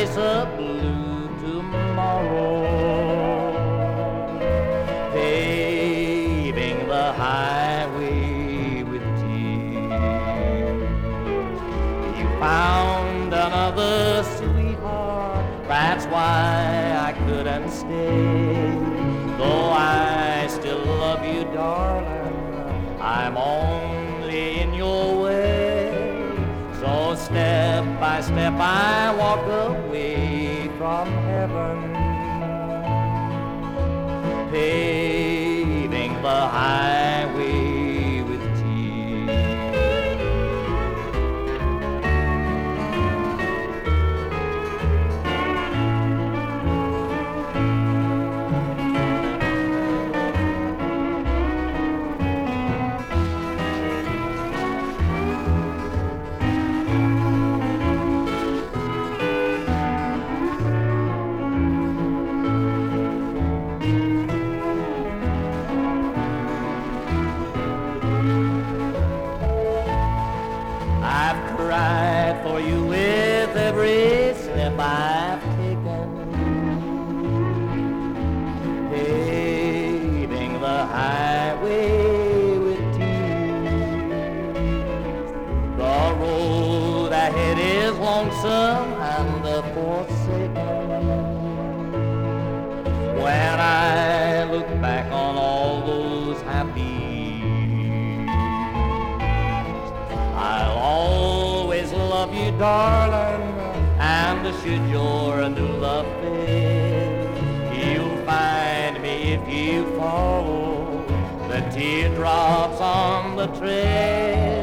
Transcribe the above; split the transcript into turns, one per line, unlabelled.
face a blue tomorrow, paving the highway with tears. You found another sweetheart, that's why I couldn't stay. Though I still love you, darling, I'm only in your way. So step by step I walk away from heaven, paving the highway with tears. I've cried for you with every step I've taken, paving the highway with tears. The road ahead is lonesome and forsaken. When I look back on all those happy years, I'll always love you, darling, and should your new love fail, you'll find me if you follow the teardrops on the trail.